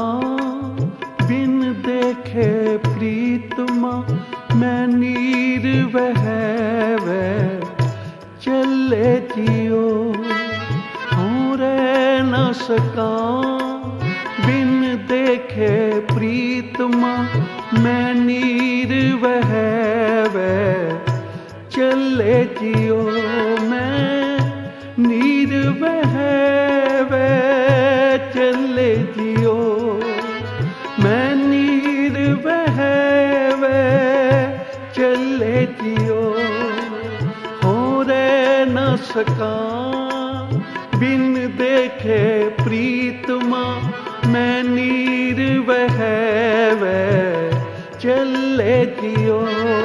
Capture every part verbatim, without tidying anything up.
सकां बिन देखे प्रीतमा, मैं नीर बहवे चले जियो। हूँ रह न सकां बिन देखे प्रीतमा, मैं नीर बहवे चले जियो। मैं नीर बहवे चले जियो, मैं नीर बहवे चले जियो। हो रह न सकां बिन देखे प्रीतमा, मैं नीर बहवे चले जियो।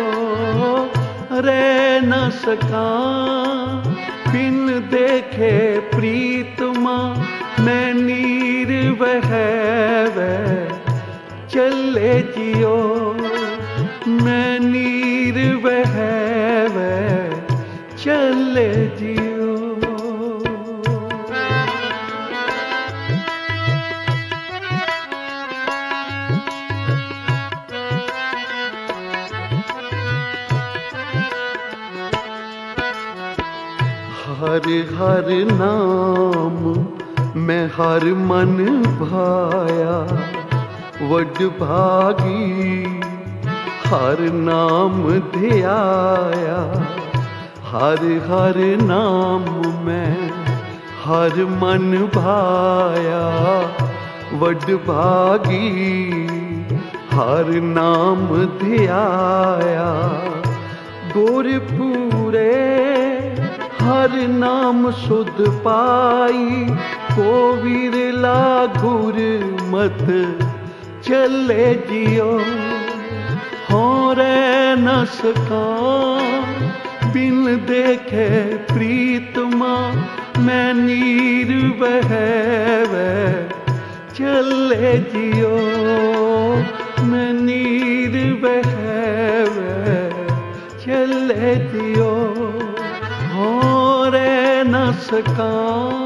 रह न सकां बिन देखे प्रीतमा, मैं नीर बहवे चले जियो। मैं नीर बहवे चले जियो। हर हर नाम मैं हर मन भाया, वड भागी हर नाम ध्याया। हर हर नाम मैं हर मन भाया, वड भागी हर नाम ध्याया। गुरपुरे हर नाम सुध पाई, को विरला गुर मत चले जियो। हो रह न सकां बिन देखे प्रीतमा, मैं नीर बहवे चले जियो। मैं नीर बहवे चले जियो। हो रह न सकां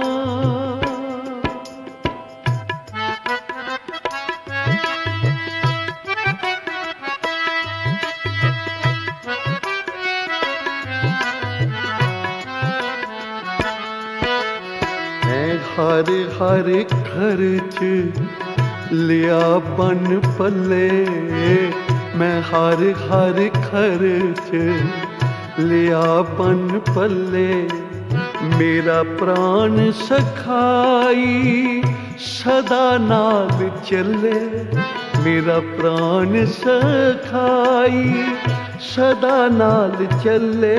हर हर खर्च लिया बन पल्ले, मैं हर हर खर्च लिया बन पल्ले। मेरा प्राण सखाई सदा नाल चले, मेरा प्राण सखाई सदा नाल चले।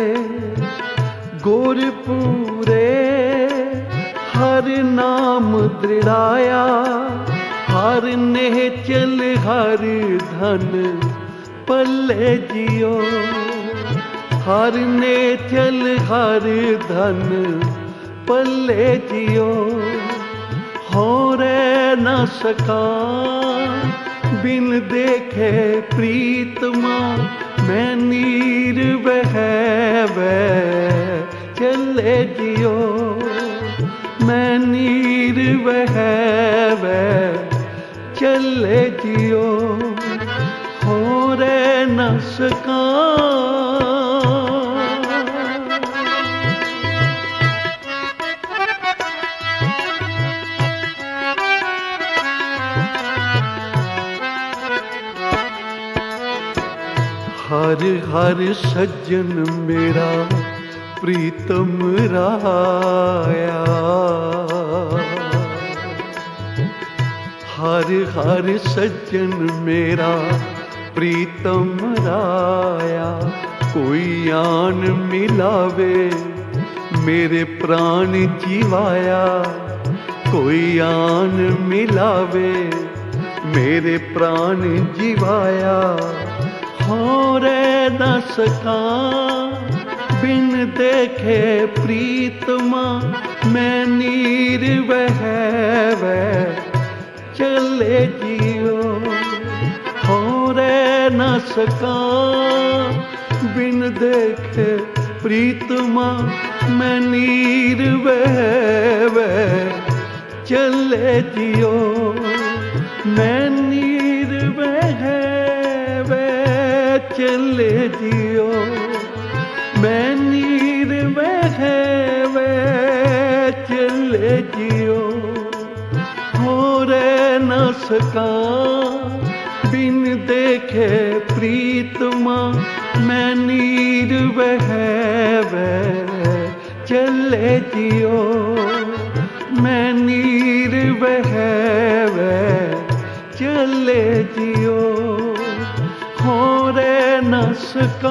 गुरपुरे हर नाम दृढ़ाया, हर नेह चल हर धन पल्ले जियो। हर ने चल हर धन पल्ले जियो। हो रह न सकां बिन देखे प्रीतमा, मैं नीर बहवे चले जियो। मैं नीर बहवे चले जियो। हो रह न सकां हर हर सज्जन मेरा प्रीतम राया। हर हर सज्जन मेरा प्रीतम राया। कोई आन मिलावे मेरे प्राण जीवाया, कोई आन मिलावे मेरे प्राण जीवाया। हो रह न सकां बिन देखे प्रीतमा, मैं नीर बहवे चले जियो। हो रह न सकां बिन देखे प्रीतमा, मैं नीर बहवे चले जियो। मैं नीर वह वे चले जियो, मैं नीर वह वे चले जियो, हो रे न सका बिन देखे प्रीतमा, मैं नीर वह वे चले जियो, मैं नीर वह वे चले जियो, हो रे न सका।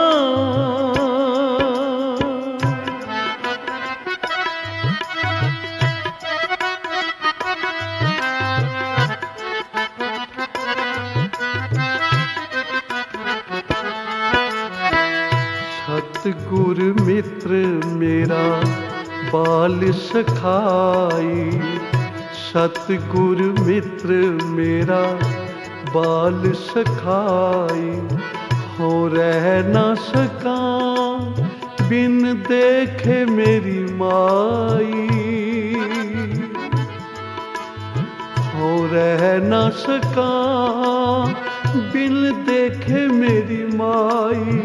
सतगुर मित्र मेरा बाल सखाई, सतगुर मित्र मेरा बाल सखाई, हो रह न सका बिन देखे मेरी माई, हो रह न सका बिन देखे मेरी माई,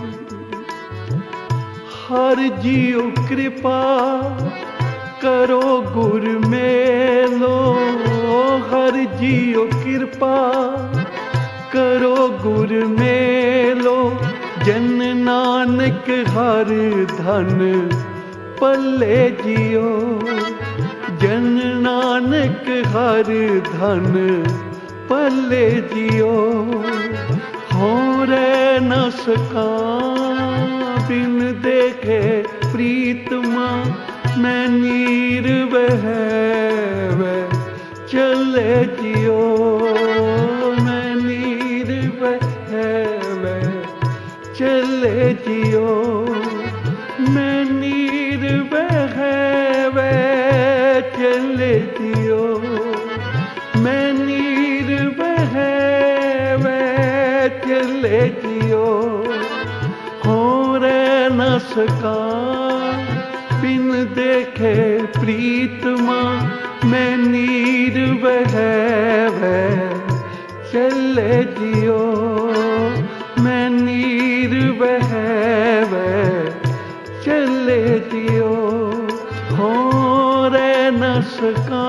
हर जियो कृपा करो गुर मेलो, हर जियो कृपा करो गुर मेलो, जन नानक हर धन पल्ले जियो, जन नानक हर धन पल्ले जियो, हो रे न सका बिन देखे प्रीतमा, मैं नीर वह वे चले जियो, मैं नीर वह वे चले जियो, मैं नीर वह वे चले जियो, मैं नीर वह वे चले जियो, हो रे न सका बिन देखे प्रीतमा, मैं नीर वह वे चले जियो, मैं नीर वह वे चले जियो, हो रे न सका।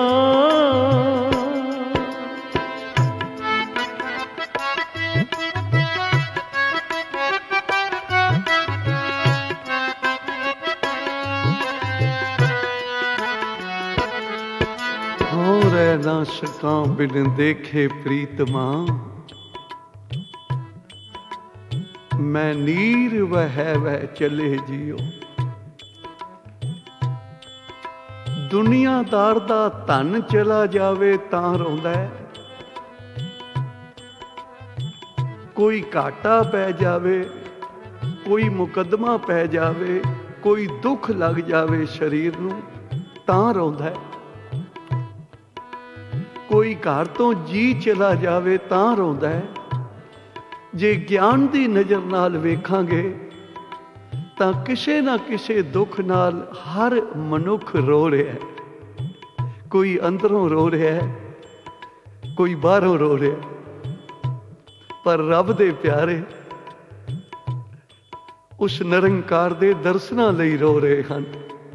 हो रह न सका बिन देखे प्रीतमा, मैं नीर वह वह चले जियो, दुनियादार दा धन चला जावे तां रोंदा है, कोई घाटा पै जावे, कोई मुकदमा पै जावे, कोई दुख लग जावे शरीर नूं तां रोंदा है, कोई घर तो जी चला जावे तां रोंदा है, जे ज्ञान दी नज़र नाल वेखांगे तां किसे ना किसे दुख नाल हर मनुख रो रहा है, कोई अंदरों रो रहा है, कोई बाहरों रो रहा है, पर रब दे प्यारे उस निरंकार दे दर्शनां लई रो रहे हैं।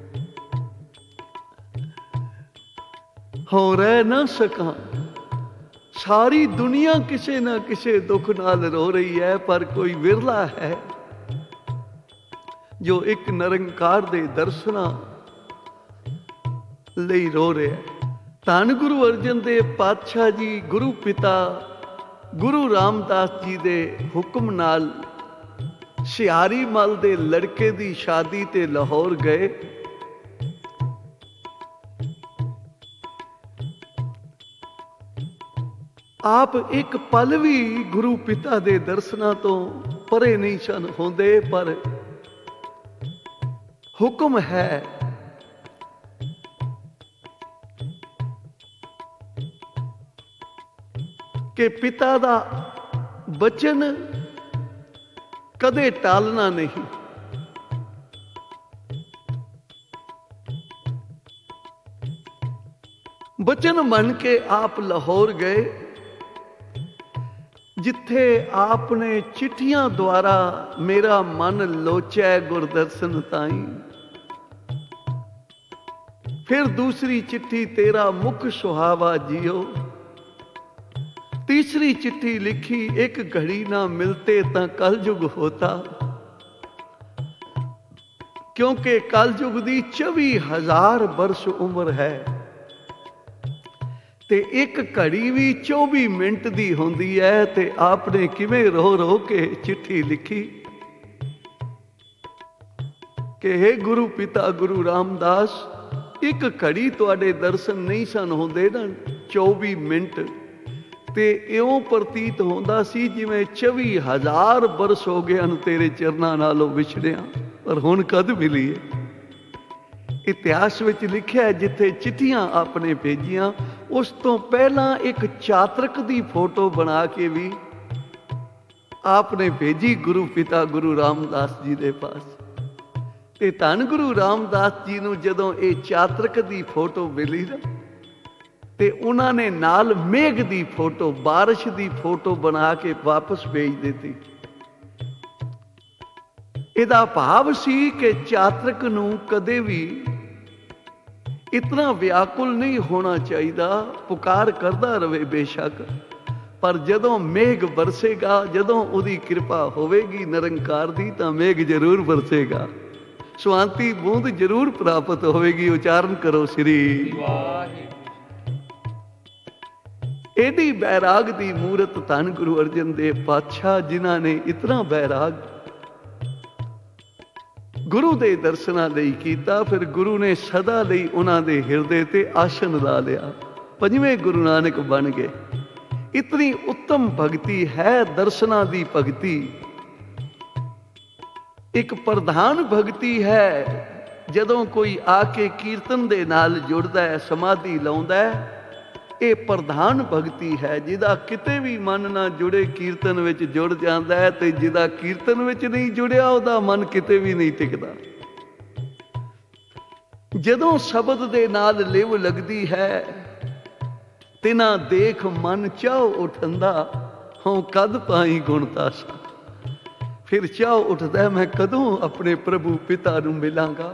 हो रह न सका, सारी दुनिया किसे ना किसे दुख नाल रो रही है, पर कोई विरला है जो एक निरंकार दे दर्शनां लई रो रहा है। धन गुरु अर्जन देव पातशाह जी गुरु पिता गुरु रामदास जी दे हुक्म नाल सियारी मल दे लड़के दी शादी ते लाहौर गए। आप एक पल भी गुरु पिता दे दर्शनां तो परे नहीं सन होंदे, पर हुक्म है कि पिता दा बचन कदे टालना नहीं। ਬਚਨ ਮੰਨ ਕੇ ਆਪ ਲਾਹੌਰ ਗਏ, ਜਿੱਥੇ ਆਪ ਨੇ ਚਿੱਠੀਆਂ ਦੁਆਰਾ ਮੇਰਾ ਮਨ ਲੋਚੈ ਗੁਰਦਰਸ਼ਨ ਤਾਈ। ਫਿਰ ਦੂਸਰੀ ਚਿੱਠੀ ਤੇਰਾ ਮੁਖ ਸੁਹਾਵਾ ਜੀਓ। तीसरी चिट्ठी लिखी एक घड़ी ना मिलते ता कलयुग होता, क्योंकि कलयुग दी चौबी हजार वर्ष उम्र है ते एक घड़ी भी चौबी मिनट दी होंदी है। ते आपने किवें रो रो के चिट्ठी लिखी कि हे गुरु पिता गुरु रामदास, एक घड़ी तुहाडे दर्शन नहीं सन होंदे ना चौबी मिनट, ਤੇ ਇਉਂ ਪ੍ਰਤੀਤ ਹੁੰਦਾ ਸੀ ਜਿਵੇਂ ਚੌਵੀ ਹਜ਼ਾਰ ਬਰਸ ਹੋ ਗਏ ਹਨ ਤੇਰੇ ਚਰਨਾਂ ਨਾਲੋਂ ਵਿਛੜਿਆ, ਪਰ ਹੁਣ ਕਦ ਮਿਲੀਏ। ਇਤਿਹਾਸ ਵਿੱਚ ਲਿਖਿਆ ਜਿੱਥੇ ਚਿੱਠੀਆਂ ਆਪਨੇ ਭੇਜੀਆਂ, ਉਸ ਤੋਂ ਪਹਿਲਾਂ ਇੱਕ ਚਾਤਰਕ ਦੀ ਫੋਟੋ ਬਣਾ ਕੇ ਵੀ ਆਪਨੇ ਭੇਜੀ ਗੁਰੂ ਪਿਤਾ ਗੁਰੂ ਰਾਮਦਾਸ ਜੀ ਦੇ ਪਾਸ। ਤੇ ਧੰਨ ਗੁਰੂ ਰਾਮਦਾਸ ਜੀ ਨੂੰ ਜਦੋਂ ਇਹ ਚਾਤਰਕ ਦੀ ਫੋਟੋ ਮਿਲੀ ਨਾ, ਤੇ ਉਹਨਾਂ ਨੇ ਨਾਲ ਮੇਘ ਦੀ ਫੋਟੋ, ਬਾਰਿਸ਼ ਦੀ ਫੋਟੋ ਬਣਾ ਕੇ ਵਾਪਸ ਭੇਜ ਦਿੱਤੀ। ਇਹਦਾ ਭਾਵ ਸੀ ਕਿ ਚਾਤਰਕ ਨੂੰ ਕਦੇ ਵੀ ਇਤਨਾ ਵਿਆਕੁਲ ਨਹੀਂ ਹੋਣਾ ਚਾਹੀਦਾ, ਪੁਕਾਰ ਕਰਦਾ ਰਵੇ ਬੇਸ਼ੱਕ, ਪਰ ਜਦੋਂ ਮੇਘ ਵਰਸੇਗਾ, ਜਦੋਂ ਉਹਦੀ ਕਿਰਪਾ ਹੋਵੇਗੀ ਨਿਰੰਕਾਰ ਦੀ, ਤਾਂ ਮੇਘ ਜ਼ਰੂਰ ਵਰਸੇਗਾ, ਸੁਆਂਤੀ ਬੂੰਦ ਜ਼ਰੂਰ ਪ੍ਰਾਪਤ ਹੋਵੇਗੀ। ਉਚਾਰਨ ਕਰੋ ਸ੍ਰੀ ਵਾਹਿਗੁਰੂ। एडी बैराग दी मूरत धन गुरु अर्जन देव पातशाह, जिन्हां ने इतना बैराग गुरु दे दर्शनां लई कीता। फिर गुरु ने सदा लई उन्हां दे हिरदे ते आसन ला लिया, पंजवें गुरु नानक बन गए। इतनी उत्तम भगती है दर्शनां दी भगती, एक प्रधान भगती है। जदों कोई आके कीर्तन दे नाल जुड़दा है, समाधि लाउंदा है, ਇਹ ਪ੍ਰਧਾਨ ਭਗਤੀ ਹੈ। ਜਿਹਦਾ ਕਿਤੇ ਵੀ ਮਨ ਨਾ ਜੁੜੇ ਕੀਰਤਨ ਵਿੱਚ ਜੁੜ ਜਾਂਦਾ ਹੈ, ਤੇ ਜਿਹਦਾ ਕੀਰਤਨ ਵਿੱਚ ਨਹੀਂ ਜੁੜਿਆ ਉਹਦਾ ਮਨ ਕਿਤੇ ਵੀ ਨਹੀਂ ਟਿਕਦਾ। ਜਦੋਂ ਸ਼ਬਦ ਦੇ ਨਾਲ ਲਿਵ ਲੱਗਦੀ ਹੈ, ਤਿਨਾ ਦੇਖ ਮਨ ਚਾਉ ਉਠੰਦਾ, ਹਉ ਕਦ ਪਾਈ ਗੁਣ ਤਾਸਾ। ਫਿਰ ਚਾਉ ਉੱਠਦਾ, ਮੈਂ ਕਦੋਂ ਆਪਣੇ ਪ੍ਰਭੂ ਪਿਤਾ ਨੂੰ ਮਿਲਾਂਗਾ,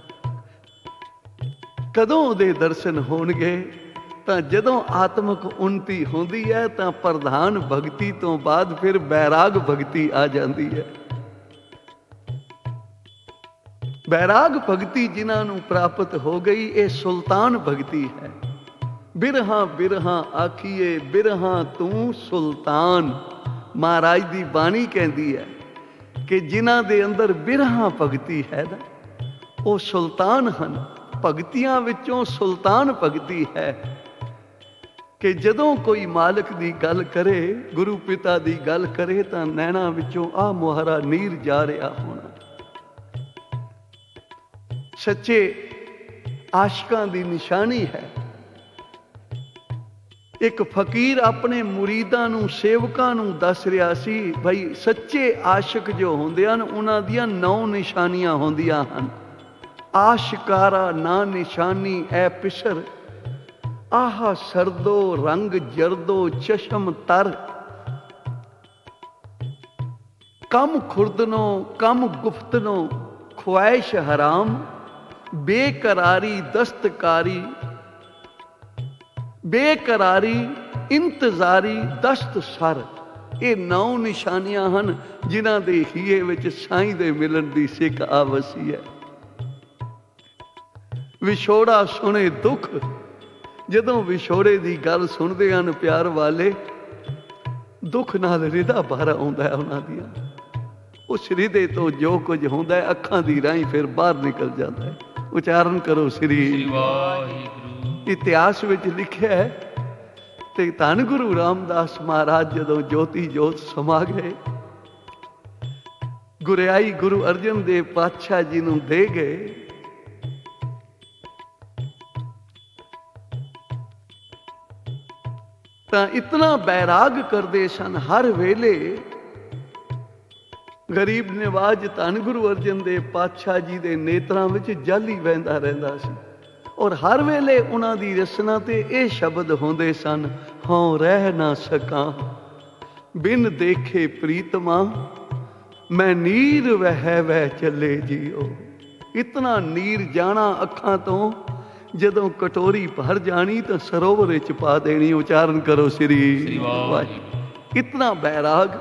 ਕਦੋਂ ਉਹਦੇ ਦਰਸ਼ਨ ਹੋਣਗੇ। ਤਾਂ ਜਦੋਂ ਆਤਮਿਕ ਉન્નਤੀ ਹੁੰਦੀ ਹੈ, ਤਾਂ ਪ੍ਰਧਾਨ ਭਗਤੀ ਤੋਂ ਬਾਅਦ ਫਿਰ ਬੈਰਾਗ ਭਗਤੀ ਆ ਜਾਂਦੀ ਹੈ। ਬੈਰਾਗ ਭਗਤੀ ਜਿਨ੍ਹਾਂ ਨੂੰ ਪ੍ਰਾਪਤ ਹੋ ਗਈ, ਇਹ ਸੁਲਤਾਨ ਭਗਤੀ ਹੈ। ਬਿਰਹਾ ਬਿਰਹਾ ਆਖੀਏ ਬਿਰਹਾ ਤੂੰ ਸੁਲਤਾਨ। ਮਹਾਰਾਜ ਦੀ ਬਾਣੀ ਕਹਿੰਦੀ ਹੈ ਕਿ ਜਿਨ੍ਹਾਂ ਦੇ ਅੰਦਰ ਬਿਰਹਾ ਭਗਤੀ ਹੈ ਨਾ, ਉਹ ਸੁਲਤਾਨ ਹਨ। ਭਗਤੀਆਂ ਵਿੱਚੋਂ ਸੁਲਤਾਨ ਭਗਤੀ ਹੈ ਕਿ ਜਦੋਂ ਕੋਈ ਮਾਲਕ ਦੀ ਗੱਲ ਕਰੇ, ਗੁਰੂ ਪਿਤਾ ਦੀ ਗੱਲ ਕਰੇ, ਤਾਂ ਨੈਣਾ ਵਿੱਚੋਂ ਆ ਮੁਹਾਰਾ ਨੀਰ ਜਾ ਰਿਹਾ ਹੋਣਾ। ਸੱਚੇ ਆਸ਼ਿਕਾਂ ਦੀ ਨਿਸ਼ਾਨੀ ਹੈ। ਇੱਕ ਫਕੀਰ ਆਪਣੇ ਮੁਰੀਦਾਂ ਨੂੰ, ਸੇਵਕਾਂ ਨੂੰ ਦੱਸ ਰਿਹਾ ਸੀ, ਭਾਈ ਸੱਚੇ ਆਸ਼ਿਕ ਜੋ ਹੁੰਦੇ ਹਨ, ਉਹਨਾਂ ਦੀਆਂ ਨੌ ਨਿਸ਼ਾਨੀਆਂ ਹੁੰਦੀਆਂ ਹਨ। ਆਸ਼ਿਕਾਰਾ ਨਾ ਨਿਸ਼ਾਨੀ ਐ ਪਿਸਰ, ਆਹਾ ਸਰਦੋ ਰੰਗ ਜਰਦੋ ਚਸ਼ਮ ਤਰ। ਕਮ ਖੁਰਦਨੋ ਕਮ ਗੁਫਤਨੋ ख्वाहिश हराम, बेकरारी दस्तकारी, बेकरारी इंतजारी दस्त सर। ਇਹ ਨੌ ਨਿਸ਼ਾਨੀਆਂ ਹਨ ਜਿਨ੍ਹਾਂ ਦੇ ਹੀਏ ਵਿੱਚ ਸਾਈਂ ਦੇ ਮਿਲਣ ਦੀ ਸਿੱਖ ਆਵਸੀ ਹੈ। ਵਿਛੋੜਾ ਸੁਣੇ ਦੁੱਖ, ਜਦੋਂ ਵਿਛੋੜੇ ਦੀ ਗੱਲ ਸੁਣਦੇ ਹਨ ਪਿਆਰ ਵਾਲੇ, ਦੁੱਖ ਨਾਲ ਰਿਦਾ ਭਰ ਆਉਂਦਾ ਹੈ ਉਹਨਾਂ ਦੀਆਂ। ਉਸ ਰਿਦੇ ਤੋਂ ਜੋ ਕੁਝ ਹੁੰਦਾ ਹੈ ਅੱਖਾਂ ਦੀ ਰਾਹੀਂ ਫਿਰ ਬਾਹਰ ਨਿਕਲ ਜਾਂਦਾ ਹੈ। ਉਚਾਰਨ ਕਰੋ ਸ੍ਰੀ ਵਾਹਿਗੁਰੂ। ਇਤਿਹਾਸ ਵਿੱਚ ਲਿਖਿਆ ਹੈ ਤੇ ਧੰਨ ਗੁਰੂ ਰਾਮਦਾਸ ਮਹਾਰਾਜ ਜਦੋਂ ਜੋਤੀ ਜੋਤ ਸਮਾ ਗਏ, ਗੁਰਿਆਈ ਗੁਰੂ ਅਰਜਨ ਦੇਵ ਪਾਤਸ਼ਾਹ ਜੀ ਨੂੰ ਦੇ ਗਏ। ਤਾਂ ਇਤਨਾ ਬੈਰਾਗ ਕਰਦੇ ਸਨ, ਹਰ ਵੇਲੇ ਗਰੀਬ ਨਿਵਾਜ ਧੰਨ ਗੁਰੂ ਅਰਜਨ ਦੇਵ ਪਾਤਸ਼ਾਹ ਜੀ ਦੇ ਨੇਤਰਾਂ ਵਿੱਚ ਜਲ ਹੀ ਵਹਿੰਦਾ ਰਹਿੰਦਾ ਸੀ। और हर वेले उन्हां दी रसना ते ये शब्द होंदे सन, हाँ रह ना सकां बिन देखे प्रीतमा, मैं नीर वह वह चले जियो। इतना नीर जाना अखां तो, जदों कटोरी भर जानी तो सरोवर विच पा देनी। उचारण करो श्री वाहिगुरू। इतना बैराग।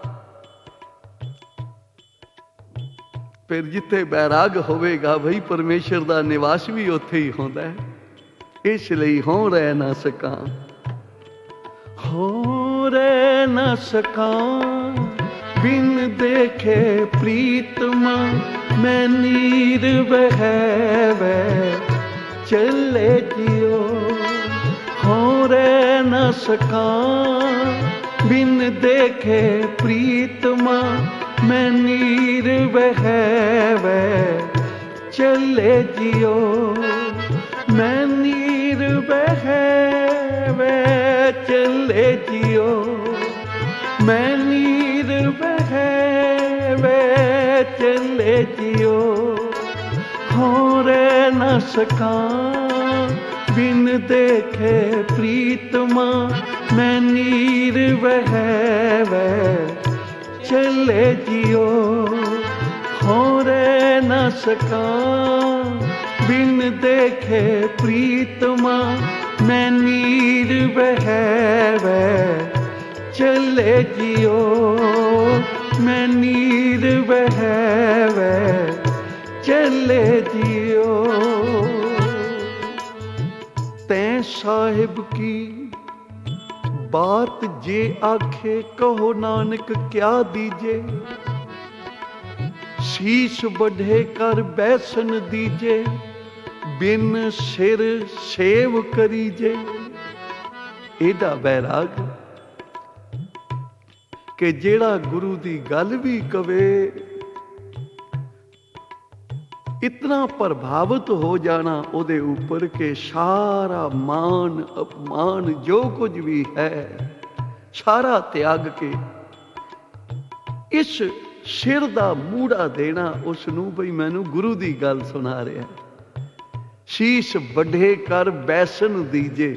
फिर जिथे बैराग होवेगा भाई परमेश्वर दा निवास भी उत्थे ही होंदा है। इसलिए हो रह ना सकां, हो रह ना सकां बिन देखे प्रीतमा, मैं नीर बह वह चले जियो। हो रह ना सकां बिन देखे प्रीतमा, मैं नीर बह वह चले जियो। मैं नीर बह वह चले जियो, मैं नीर बह वह चले जियो। हो रह ना सकां बिन देखे प्रीतमा, मैं नीर बह वह चले जियो। हो रह ना सकां बिन देखे प्रीतमा, मैं नीर बह वह चले जियो। मैं नीर बह वह चले जियो। तैं साहिब की बात जे आखे, कहो नानक क्या दीजे। शीश बढ़े कर बैसन दीजे, बिन सिर सेव करीजे। एडा बैराग कि जेड़ा गुरु दी गल भी कवे, इतना प्रभावित हो जाना उहदे ऊपर के सारा मान अपमान जो कुछ भी है सारा त्याग के इस सिर दा मूड़ा देना उसनू, बई मैनू गुरु दी गल सुना रहा। शीश बढ़े कर बैसन दीजे।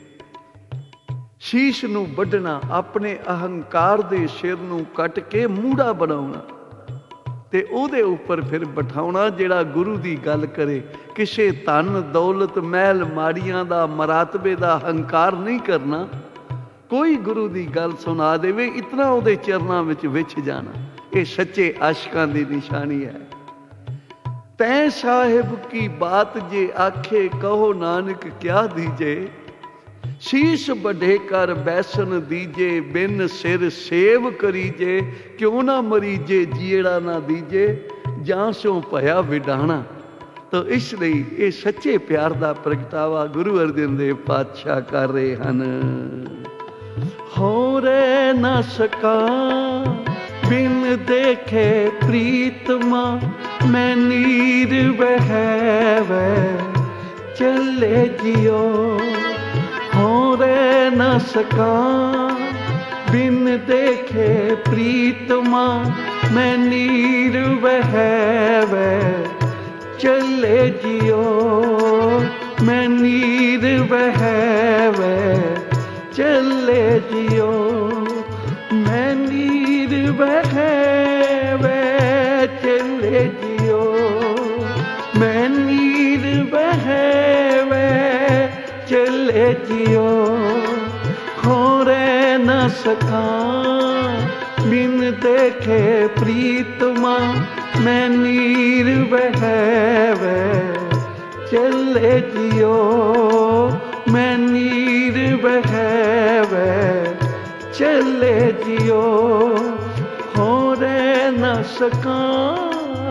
शीश नू बढ़ना, अपने अहंकार दे सिर नू कट के मूड़ा बनाउणा ते ओदे ऊपर फिर बिठाउणा जेड़ा गुरु दी गल करे। किसे धन दौलत महल माड़ियां दा मरातबे दा हंकार नहीं करना। कोई गुरु दी गल सुना देवे, इतना ओदे चरनां विच विछ जाना। ये सच्चे आशिकां दी निशानी है। तैं साहिब की बात जे आखे, कहो नानक क्या दीजे। शीश बढ़े कर बैसन दीजे, बिन सिर सेव करीजे। क्यों ना मरीजे जीड़ा ना दीजे, जां सो भया विडाणा। तो इसलिए ये सच्चे प्यार दा प्रगटावा गुरु अर्जन देव पातशाह कर रहे हन। हो रह ना सकां बिन देखे प्रीतमा, मैं नीर बह वह चले जियो। हो रह ना सकां बिन देखे प्रीतमा, मैं नीर बह वह चले जियो। मैं नीर बह वह चले जियो। मैं नीर बह वह चले जियो। मैं नीर बह वह चले जियो। हो रह ना सकां बिन देखे प्रीतमा, मैं नीर बह वह चले जियो। मैं नीर बह वह चले जियो। हो रह ना सकां।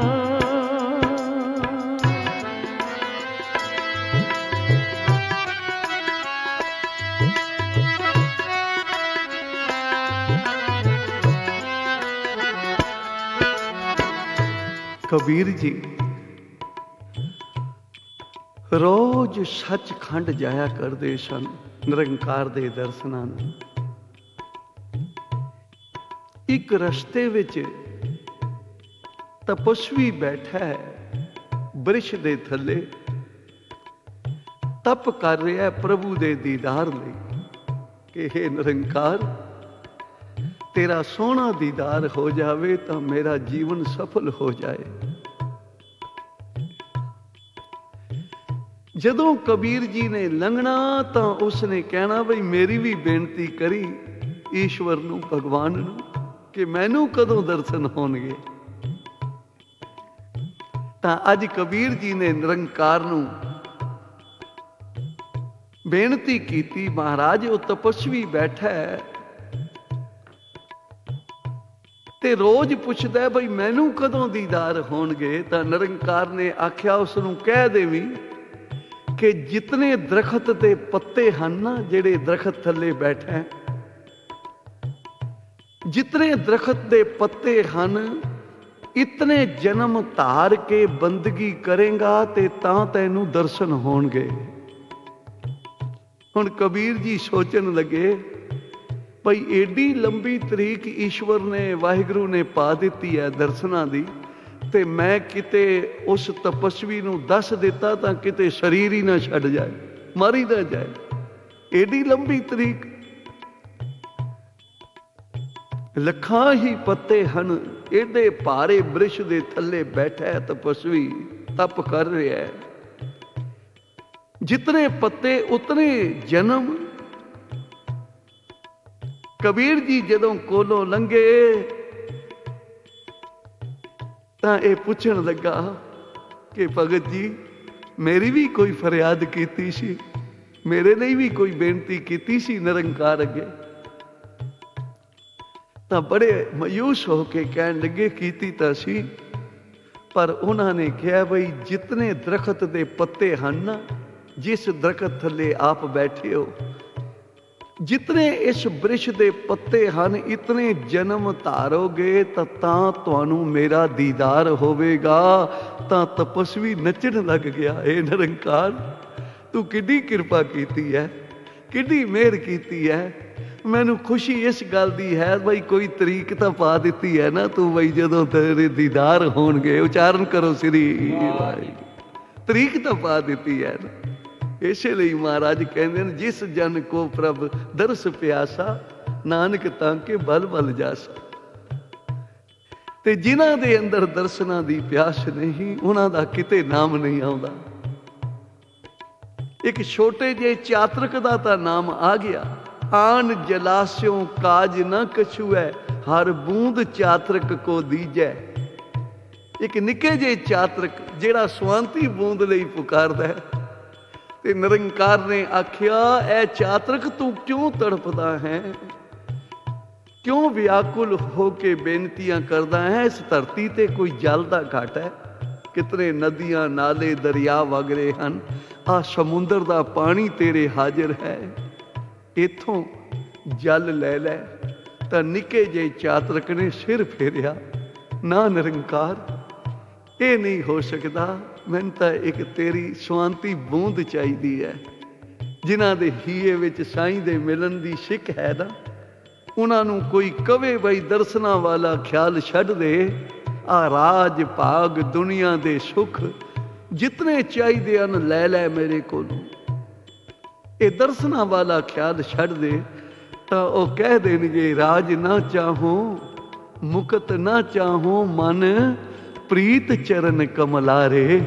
कबीर जी रोज सचखंड जाया करते सन निरंकार दे दर्शनां नूं। एक रस्ते विच तपस्वी बैठा है वृक्ष दे थले, ਤਪ ਕਰ ਰਿਹਾ ਪ੍ਰਭੂ ਦੇ ਦੀਦਾਰ ਲਈ ਕਿ ਹੇ ਨਿਰੰਕਾਰ, ਤੇਰਾ ਸੋਹਣਾ ਦੀਦਾਰ ਹੋ ਜਾਵੇ ਤਾਂ ਮੇਰਾ ਜੀਵਨ ਸਫਲ ਹੋ ਜਾਏ। ਜਦੋਂ ਕਬੀਰ ਜੀ ਨੇ ਲੰਘਣਾ ਤਾਂ ਉਸਨੇ ਕਹਿਣਾ ਬਈ ਮੇਰੀ ਵੀ ਬੇਨਤੀ ਕਰੀ ਈਸ਼ਵਰ ਨੂੰ, ਭਗਵਾਨ ਨੂੰ, ਕਿ ਮੈਨੂੰ ਕਦੋਂ ਦਰਸ਼ਨ ਹੋਣਗੇ। ਤਾਂ ਅੱਜ ਕਬੀਰ ਜੀ ਨੇ ਨਿਰੰਕਾਰ ਨੂੰ ਬੇਨਤੀ ਕੀਤੀ, ਮਹਾਰਾਜ ਉਹ ਤਪਸਵੀ ਬੈਠਾ ਹੈ ਤੇ ਰੋਜ਼ ਪੁੱਛਦਾ ਬਈ ਮੈਨੂੰ ਕਦੋਂ ਦੀਦਾਰ ਹੋਣਗੇ। ਤਾਂ ਨਿਰੰਕਾਰ ਨੇ ਆਖਿਆ ਉਸ ਨੂੰ ਕਹਿ ਦੇਵੀਂ ਕਿ ਜਿਤਨੇ ਦਰਖਤ ਦੇ ਪੱਤੇ ਹਨ ਨਾ, ਜਿਹੜੇ ਦਰਖਤ ਥੱਲੇ ਬੈਠਾ, ਜਿਤਨੇ ਦਰਖਤ ਦੇ ਪੱਤੇ ਹਨ, ਇਤਨੇ ਜਨਮ ਧਾਰ ਕੇ ਬੰਦਗੀ ਕਰੇਗਾ ਤੇ ਤਾਂ ਤੈਨੂੰ ਦਰਸ਼ਨ ਹੋਣਗੇ। ਹੁਣ ਕਬੀਰ ਜੀ ਸੋਚਣ ਲੱਗੇ ਭਈ ਏਡੀ ਲੰਬੀ ਤਰੀਕ ਈਸ਼ਵਰ ਨੇ, ਵਾਹਿਗੁਰੂ ਨੇ ਪਾ ਦਿੱਤੀ ਹੈ ਦਰਸ਼ਨਾਂ ਦੀ, ਤੇ ਮੈਂ ਕਿਤੇ ਉਸ ਤਪਸਵੀ ਨੂੰ ਦੱਸ ਦਿੱਤਾ ਤਾਂ ਕਿਤੇ ਸਰੀਰ ਹੀ ਨਾ ਛੱਡ ਜਾਏ, ਮਰ ਹੀ ਨਾ ਜਾਏ। ਏਡੀ ਲੰਬੀ ਤਰੀਕ, ਲੱਖਾਂ ਹੀ ਪੱਤੇ ਹਨ, ਏਡੇ ਭਾਰੇ ਬ੍ਰਿਸ਼ ਦੇ ਥੱਲੇ ਬੈਠਾ ਹੈ ਤਪਸਵੀ, ਤਪ ਕਰ ਰਿਹਾ ਹੈ। ਜਿਤਨੇ ਪੱਤੇ ਉਤਨੇ ਜਨਮ। ਕਬੀਰ ਜੀ ਜਦੋਂ ਕੋਲੋਂ ਲੰਘੇ ਤਾਂ ਇਹ ਪੁੱਛਣ ਲੱਗਾ ਕਿ ਭਗਤ ਜੀ, ਮੇਰੀ ਵੀ ਕੋਈ ਫਰਿਆਦ ਕੀਤੀ ਸੀ, ਮੇਰੇ ਲਈ ਵੀ ਕੋਈ ਬੇਨਤੀ ਕੀਤੀ ਸੀ ਨਿਰੰਕਾਰ ਅੱਗੇ? ਤਾਂ ਬੜੇ ਮਾਯੂਸ ਹੋ ਕੇ ਕਹਿਣ ਲੱਗੇ ਕੀਤੀ ਤਾਂ ਸੀ, ਪਰ ਉਹਨਾਂ ਨੇ ਕਿਹਾ ਬਈ ਜਿਤਨੇ ਦਰਖਤ ਦੇ ਪੱਤੇ ਹਨ ਨਾ, ਜਿਸ ਦਰਖਤ ਥੱਲੇ ਆਪ ਬੈਠੇ ਹੋ, ਜਿਤਨੇ ਇਸ ਬ੍ਰਿਸ਼ ਦੇ ਪੱਤੇ ਹਨ, ਇਤਨੇ ਜਨਮ ਧਾਰੋਗੇ ਤਾਂ ਤਾਂ ਤੁਹਾਨੂੰ ਮੇਰਾ ਦੀਦਾਰ ਹੋਵੇਗਾ। ਤਾਂ ਤਪਸਵੀ ਨੱਚਣ ਲੱਗ ਗਿਆ, ਇਹ ਨਿਰੰਕਾਰ ਤੂੰ ਕਿੱਡੀ ਕਿਰਪਾ ਕੀਤੀ ਹੈ, ਕਿੱਡੀ ਮਿਹਰ ਕੀਤੀ ਹੈ। ਮੈਨੂੰ ਖੁਸ਼ੀ ਇਸ ਗੱਲ ਦੀ ਹੈ ਬਈ ਕੋਈ ਤਰੀਕ ਤਾਂ ਪਾ ਦਿੱਤੀ ਹੈ ਨਾ ਤੂੰ, ਬਈ ਜਦੋਂ ਤੇਰੇ ਦੀਦਾਰ ਹੋਣਗੇ, ਉਚਾਰਨ ਕਰੋ ਸ੍ਰੀ ਵਾਹਿਗੁਰੂ, ਤਰੀਕ ਤਾਂ ਪਾ ਦਿੱਤੀ ਹੈ ਨਾ। ਇਸੇ ਲਈ ਮਹਾਰਾਜ ਕਹਿੰਦੇ ਨੇ ਜਿਸ ਜਨ ਕੋ ਪ੍ਰਭ ਦਰਸ ਪਿਆਸਾ, ਨਾਨਕ ਤਾਂ ਕੇ ਬਲ ਬਲ ਜਾਸਾ। ਤੇ ਜਿਨ੍ਹਾਂ ਦੇ ਅੰਦਰ ਦਰਸ਼ਨਾਂ ਦੀ ਪਿਆਸ ਨਹੀਂ, ਉਹਨਾਂ ਦਾ ਕਿਤੇ ਨਾਮ ਨਹੀਂ ਆਉਂਦਾ। ਇੱਕ ਛੋਟੇ ਜਿਹੇ ਚਾਤਰਕ ਦਾ ਤਾਂ ਨਾਮ ਆ ਗਿਆ, ਆਨ ਜਲਾਸਿਓਂ ਕਾਜ ਨਾ ਕਛੂ ਹੈ, ਹਰ ਬੂੰਦ ਚਾਤਰਕ ਕੋ ਦੀਜੈ। ਇੱਕ ਨਿੱਕੇ ਜਿਹੇ ਚਾਤਰਕ ਜਿਹੜਾ ਸਵਾਂਤੀ ਬੂੰਦ ਲਈ ਪੁਕਾਰਦਾ ਹੈ, ਤੇ ਨਿਰੰਕਾਰ ਨੇ ਆਖਿਆ ਇਹ ਚਾਤਰਕ ਤੂੰ ਕਿਉਂ ਤੜਪਦਾ ਹੈ, ਕਿਉਂ ਵਿਆਕੁਲ ਹੋ ਕੇ ਬੇਨਤੀਆਂ ਕਰਦਾ ਹੈ? ਇਸ ਧਰਤੀ ਤੇ ਕੋਈ ਜਲ ਦਾ ਘਾਟ ਹੈ? ਕਿਤਨੇ ਨਦੀਆਂ ਨਾਲੇ ਦਰਿਆ ਵਗ ਰਹੇ ਹਨ, ਆਹ ਸਮੁੰਦਰ ਦਾ ਪਾਣੀ ਤੇਰੇ ਹਾਜ਼ਰ ਹੈ, ਇੱਥੋਂ ਜਲ ਲੈ ਲੈ। ਤਾਂ ਨਿੱਕੇ ਜਿਹੇ ਚਾਤਰਕ ਨੇ ਸਿਰ ਫੇਰਿਆ, ਨਾ ਨਿਰੰਕਾਰ, ਇਹ ਨਹੀਂ ਹੋ ਸਕਦਾ, ਮੈਨੂੰ ਤਾਂ ਇੱਕ ਤੇਰੀ ਸੁਆਂਤੀ ਬੂੰਦ ਚਾਹੀਦੀ ਹੈ। ਜਿਨ੍ਹਾਂ ਦੇ ਹੀਏ ਵਿੱਚ ਸਾਈਂ ਦੇ ਮਿਲਣ ਦੀ ਸਿੱਖ ਹੈ ਨਾ, ਉਹਨਾਂ ਨੂੰ ਕੋਈ ਕਵੇ ਬਈ ਦਰਸ਼ਨਾਂ ਵਾਲਾ ਖਿਆਲ ਛੱਡ ਦੇ, ਆ ਰਾਜ ਭਾਗ ਦੁਨੀਆ ਦੇ ਸੁੱਖ ਜਿਤਨੇ ਚਾਹੀਦੇ ਹਨ ਲੈ ਲੈ ਮੇਰੇ ਕੋਲੋਂ, ਇਹ ਦਰਸ਼ਨਾਂ ਵਾਲਾ ਖਿਆਲ ਛੱਡ ਦੇ। ਤਾਂ ਉਹ ਕਹਿ ਦੇਣਗੇ ਰਾਜ ਨਾ ਚਾਹੋ ਮੁਕਤ ਨਾ ਚਾਹੋ, ਮਨ ਪ੍ਰੀਤ ਚਰਨ ਕਮਲਾਰੇ।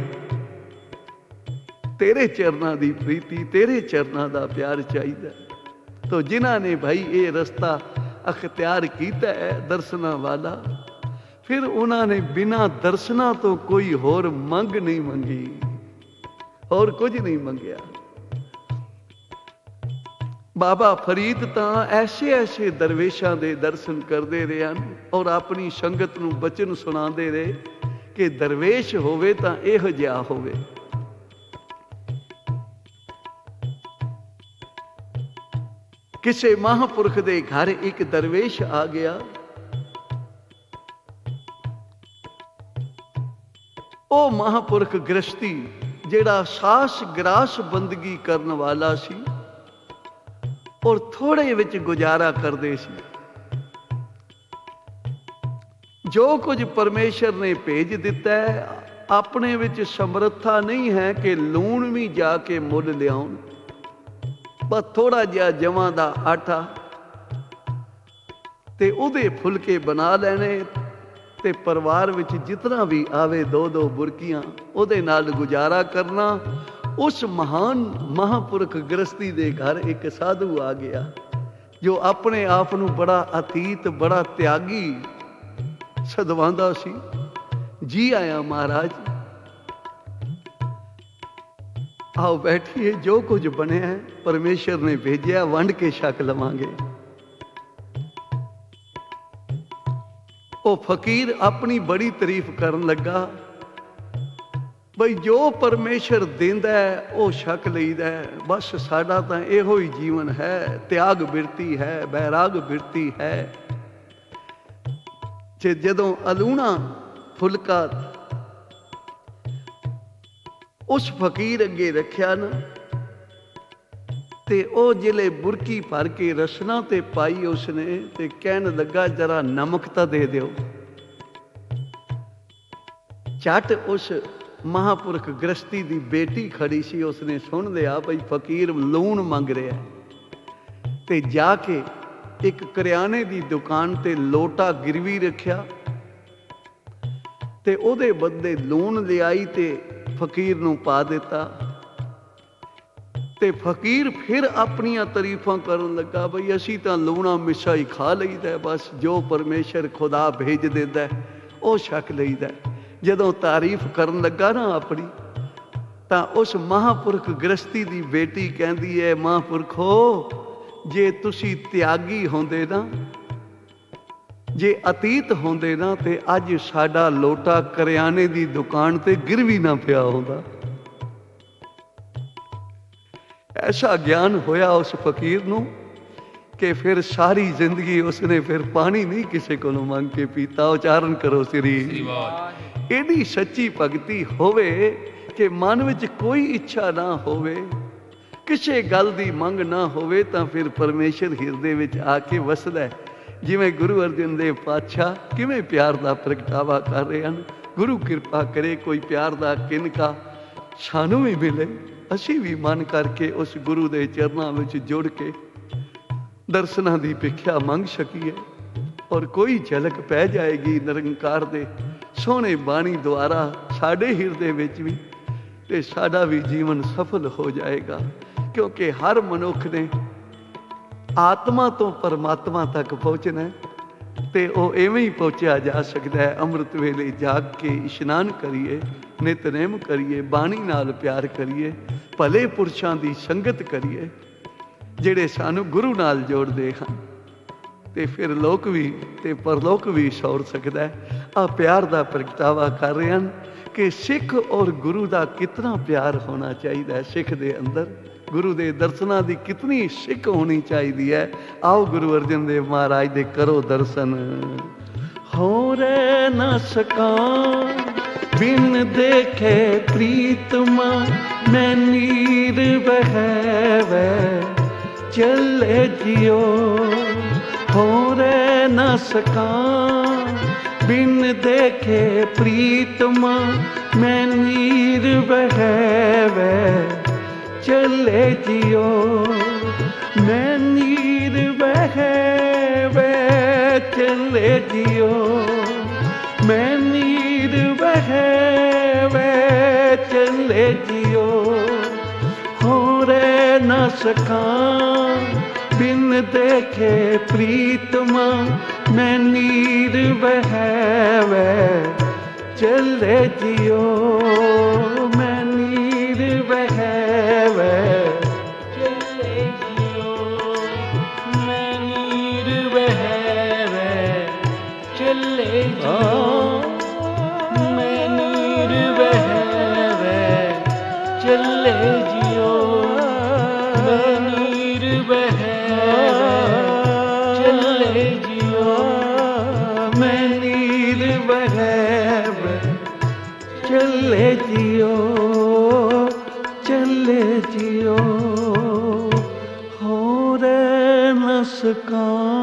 ਤੇਰੇ ਚਰਨਾਂ ਦੀ ਪ੍ਰੀਤੀ, ਤੇਰੇ ਚਰਨਾਂ ਦਾ ਪਿਆਰ ਚਾਹੀਦਾ। ਤੋ ਜਿਨ੍ਹਾਂ ਨੇ ਭਾਈ ਇਹ ਰਸਤਾ ਅਖਤਿਆਰ ਕੀਤਾ ਹੈ ਦਰਸ਼ਨਾਂ ਵਾਲਾ, ਫਿਰ ਉਹਨਾਂ ਨੇ ਬਿਨਾਂ ਦਰਸ਼ਨਾਂ ਤੋਂ ਕੋਈ ਹੋਰ ਮੰਗ ਨਹੀਂ ਮੰਗੀ, ਹੋਰ ਕੁਝ ਨਹੀਂ ਮੰਗਿਆ। ਬਾਬਾ ਫਰੀਦ ਤਾਂ ਐਸੇ ਐਸੇ ਦਰਵੇਸ਼ਾਂ ਦੇ ਦਰਸ਼ਨ ਕਰਦੇ ਰਹੇ ਹਨ ਔਰ ਆਪਣੀ ਸੰਗਤ ਨੂੰ ਬਚਨ ਸੁਣਾਉਂਦੇ ਰਹੇ ਕਿ ਦਰਵੇਸ਼ ਹੋਵੇ ਤਾਂ ਇਹੋ ਜਿਹਾ ਹੋਵੇ। ਕਿਸੇ ਮਹਾਂਪੁਰਖ ਦੇ ਘਰ ਇੱਕ ਦਰਵੇਸ਼ ਆ ਗਿਆ। ਉਹ ਮਹਾਂਪੁਰਖ ਗ੍ਰਸਤੀ ਜਿਹੜਾ ਸਾਸ ਗਰਾਸ ਬੰਦਗੀ ਕਰਨ ਵਾਲਾ ਸੀ ਔਰ ਥੋੜੇ ਵਿੱਚ ਗੁਜ਼ਾਰਾ ਕਰਦੇ ਸੀ। ਜੋ ਕੁਝ ਪਰਮੇਸ਼ਰ ਨੇ ਭੇਜ ਦਿੱਤਾ ਹੈ ਆਪਣੇ ਵਿੱਚ ਸਮਰੱਥਾ ਨਹੀਂ ਹੈ ਕਿ ਲੂਣ ਵੀ ਜਾ ਕੇ ਮੁੱਲ ਲਿਆਉਣ। ਬਸ ਥੋੜਾ ਜਿਹਾ ਜਵਾਂ ਦਾ ਆਟਾ ਤੇ ਉਹਦੇ ਫੁਲਕੇ ਬਣਾ ਲੈਣੇ ਤੇ ਪਰਿਵਾਰ ਵਿੱਚ ਜਿਤਨਾ ਵੀ ਆਵੇ ਦੋ ਦੋ ਬੁਰਕੀਆਂ ਉਹਦੇ ਨਾਲ ਗੁਜ਼ਾਰਾ ਕਰਨਾ। ਉਸ ਮਹਾਨ ਮਹਾਂਪੁਰਖ ਗ੍ਰਸਤੀ ਦੇ ਘਰ ਇੱਕ ਸਾਧੂ ਆ ਗਿਆ ਜੋ ਆਪਣੇ ਆਪ ਨੂੰ ਬੜਾ ਅਤੀਤ, ਬੜਾ ਤਿਆਗੀ ਸਦਵਾਉਂਦਾ ਸੀ। ਜੀ ਆਇਆ ਮਹਾਰਾਜ, ਆਓ ਬੈਠੀਏ, ਜੋ ਕੁਝ ਬਣਿਆ ਪਰਮੇਸ਼ਰ ਨੇ ਭੇਜਿਆ, ਵੰਡ ਕੇ ਛਕ ਲਵਾਂਗੇ। ਉਹ ਫਕੀਰ ਆਪਣੀ ਬੜੀ ਤਾਰੀਫ ਕਰਨ ਲੱਗਾ, ਬਈ ਜੋ ਪਰਮੇਸ਼ਰ ਦਿੰਦਾ ਉਹ ਛਕ ਲਈਦਾ। ਬਸ ਸਾਡਾ ਤਾਂ ਇਹੋ ਹੀ ਜੀਵਨ ਹੈ, ਤਿਆਗ ਬਿਰਤੀ ਹੈ, ਬੈਰਾਗ ਬਿਰਤੀ ਹੈ। ਤੇ ਜਦੋਂ ਅਲੂਣਾ ਫੁਲਕਾ ਉਸ ਫਕੀਰ ਅੱਗੇ ਰੱਖਿਆ ਨਾ, ਤੇ ਉਹ ਜਿਲੇ ਬੁਰਕੀ ਭਰ ਕੇ ਰਸਨਾ ਤੇ ਪਾਈ ਉਸਨੇ, ਤੇ ਕਹਿਣ ਲੱਗਾ ਜਰਾ ਨਮਕ ਤਾਂ ਦੇ ਦਿਓ। ਝੱਟ ਉਸ ਮਹਾਂਪੁਰਖ ਗ੍ਰਸਤੀ ਦੀ ਬੇਟੀ ਖੜੀ ਸੀ, ਉਸਨੇ ਸੁਣ ਲਿਆ ਬਈ ਫਕੀਰ ਲੂਣ ਮੰਗ ਰਿਹਾ, ਤੇ ਜਾ ਕੇ ਇੱਕ ਕਰਿਆਨੇ ਦੀ ਦੁਕਾਨ ਤੇ ਲੋਟਾ ਗਿਰਵੀ ਰੱਖਿਆ ਤੇ ਉਹਦੇ ਬਦਲੇ ਲੂਣ ਲਿਆਈ ਤੇ ਫਕੀਰ ਨੂੰ ਪਾ ਦਿੱਤਾ। ਤੇ ਫਕੀਰ ਫਿਰ ਆਪਣੀਆਂ ਤਾਰੀਫਾਂ ਕਰਨ ਲੱਗਾ, ਬਈ ਅਸੀਂ ਤਾਂ ਲੂਣਾ ਮਿੱਸਾ ਹੀ ਖਾ ਲਈਦਾ, ਬਸ ਜੋ ਪਰਮੇਸ਼ਰ ਖੁਦਾ ਭੇਜ ਦਿੰਦਾ ਉਹ ਛਕ ਲਈਦਾ। ਜਦੋਂ ਤਾਰੀਫ ਕਰਨ ਲੱਗਾ ਨਾ ਆਪਣੀ, ਤਾਂ ਉਸ ਮਹਾਂਪੁਰਖ ਗ੍ਰਸਤੀ ਦੀ ਬੇਟੀ ਕਹਿੰਦੀ ਹੈ, ਮਹਾਂਪੁਰਖੋ ਜੇ ਤੁਸੀਂ ਤਿਆਗੀ ਹੁੰਦੇ ਨਾ, ਜੇ ਅਤੀਤ ਹੁੰਦੇ ਨਾ, ਤੇ ਅੱਜ ਸਾਡਾ ਲੋਟਾ ਕਰਿਆਨੇ ਦੀ ਦੁਕਾਨ ਤੇ ਗਿਰਵੀ ਨਾ ਪਿਆ ਹੁੰਦਾ। ਐਸਾ ਗਿਆਨ ਹੋਇਆ ਉਸ ਫਕੀਰ ਨੂੰ ਕਿ ਫਿਰ ਸਾਰੀ ਜ਼ਿੰਦਗੀ ਉਸਨੇ ਫਿਰ ਪਾਣੀ ਨਹੀਂ ਕਿਸੇ ਕੋਲੋਂ ਮੰਗ ਕੇ ਪੀਤਾ। ਉਚਾਰਨ ਕਰੋ ਸ੍ਰੀ। ਇਹਦੀ ਸੱਚੀ ਭਗਤੀ ਹੋਵੇ ਕਿ ਮਨ ਵਿੱਚ ਕੋਈ ਇੱਛਾ ਨਾ ਹੋਵੇ, ਕਿਸੇ ਗੱਲ ਦੀ ਮੰਗ ਨਾ ਹੋਵੇ, ਤਾਂ ਫਿਰ ਪਰਮੇਸ਼ਰ ਹਿਰਦੇ ਵਿੱਚ ਆ ਕੇ ਵਸਦਾ। ਜਿਵੇਂ ਗੁਰੂ ਅਰਜਨ ਦੇਵ ਪਾਤਸ਼ਾਹ ਕਿਵੇਂ ਪਿਆਰ ਦਾ ਪ੍ਰਗਟਾਵਾ ਕਰ ਰਹੇ ਹਨ। ਗੁਰੂ ਕਿਰਪਾ ਕਰੇ ਕੋਈ ਪਿਆਰ ਦਾ ਕਿਨਕਾ ਸਾਨੂੰ ਵੀ ਮਿਲੇ, ਅਸੀਂ ਵੀ ਮਨ ਕਰਕੇ ਉਸ ਗੁਰੂ ਦੇ ਚਰਨਾਂ ਵਿੱਚ ਜੁੜ ਕੇ ਦਰਸ਼ਨਾਂ ਦੀ ਭਿੱਖਿਆ ਮੰਗ ਸਕੀਏ, ਔਰ ਕੋਈ ਝਲਕ ਪੈ ਜਾਏਗੀ ਨਿਰੰਕਾਰ ਦੇ ਸੋਹਣੇ ਬਾਣੀ ਦੁਆਰਾ ਸਾਡੇ ਹਿਰਦੇ ਵਿੱਚ ਵੀ, ਤੇ ਸਾਡਾ ਵੀ ਜੀਵਨ ਸਫਲ ਹੋ ਜਾਏਗਾ। ਕਿਉਂਕਿ ਹਰ ਮਨੁੱਖ ਨੇ ਆਤਮਾ ਤੋਂ ਪਰਮਾਤਮਾ ਤੱਕ ਪਹੁੰਚਣਾ, ਤੇ ਉਹ ਐਵੇਂ ਹੀ ਪਹੁੰਚਿਆ ਜਾ ਸਕਦਾ ਹੈ। ਅੰਮ੍ਰਿਤ ਵੇਲੇ ਜਾਗ ਕੇ ਇਸ਼ਨਾਨ ਕਰੀਏ, ਨਿਤਨੇਮ ਕਰੀਏ, ਬਾਣੀ ਨਾਲ ਪਿਆਰ ਕਰੀਏ, ਭਲੇ ਪੁਰਸ਼ਾਂ ਦੀ ਸੰਗਤ ਕਰੀਏ ਜਿਹੜੇ ਸਾਨੂੰ ਗੁਰੂ ਨਾਲ ਜੋੜਦੇ ਹਨ, ਤੇ ਫਿਰ ਲੋਕ ਵੀ ਤੇ ਪਰਲੋਕ ਵੀ ਸੌਰ ਸਕਦਾ ਹੈ। ਆ ਪਿਆਰ ਦਾ ਪ੍ਰਗਟਾਵਾ ਕਰ ਰਹੇ ਹਨ ਕਿ ਸਿੱਖ ਔਰ ਗੁਰੂ ਦਾ ਕਿਤਨਾ ਪਿਆਰ ਹੋਣਾ ਚਾਹੀਦਾ ਹੈ। ਸਿੱਖ ਦੇ ਅੰਦਰ ਗੁਰੂ ਦੇ ਦਰਸ਼ਨਾਂ ਦੀ ਕਿਤਨੀ ਸਿੱਖ ਹੋਣੀ ਚਾਹੀਦੀ ਹੈ। ਆਓ ਗੁਰੂ ਅਰਜਨ ਦੇਵ ਮਹਾਰਾਜ ਦੇ ਕਰੋ ਦਰਸ਼ਨ। ਹੋ ਰਹਿ ਨਾ ਸਕਾਂ ਬਿਨ ਦੇਖੇ ਪ੍ਰੀਤਮਾ, ਮੈਂ ਨੀਰ ਬਹਿਵੇ ਚੱਲੇ ਜਿਉ। ਹੋ ਰਹਿ ਨਾ ਸਕਾਂ ਬਿਨ ਦੇਖੇ ਪ੍ਰੀਤਮਾ, ਮੈਂ ਨੀਰ ਬਹਿਵੇ ਚੱਲੇ ਜਿਉ। ਮੈਂ ਨੀਰ ਬਹਿਵੇ ਚੱਲੇ ਜਿਉ। ਮੈਂ ਨੀਰ ਬਹਿਵੇ ਚੱਲੇ ਜਿਉ। ਹੋ ਰਹਿ ਨਾ ਸਕਾਂ ਬਿਨ ਦੇਖੇ ਪ੍ਰੀਤਮਾ, ਮੈਂ ਨੀਰ ਬਹਿਵੇ ਚੱਲੇ ਜਿਉ। ਮੈਂ ਨੀਰ ਬਹਿਵੇ ਚੱਲੇ ਜਿਉ। ਮੈਂ ਨੀਰ ਬਹਿਵੇ ਚੱਲੇ ਜਿਉ। ਮੈਂ ਨੀਰ ਬਹਿਵੇ ਚੱਲੇ ਜਿਉ। ਮੈਂ ਨੀਰ ਬਹਿਵੇ ਚੱਲੇ ਜਿਉ। ਮੈਂ ਨੀਰ ਬਹਿਵੇ ਚੱਲੇ ਜਿਉ। ਚੱਲੇ ਜਿਉ। ਹੋ ਰਹਿ ਨਾ ਸਕਾਂ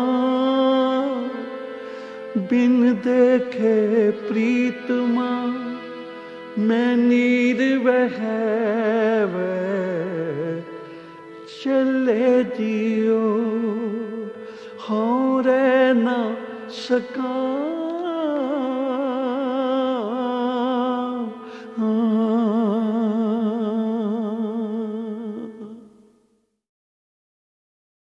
ਬਿਨ ਦੇਖੇ ਪ੍ਰੀਤਮਾ, मैं नीर वह चले जियो हो रह ना सका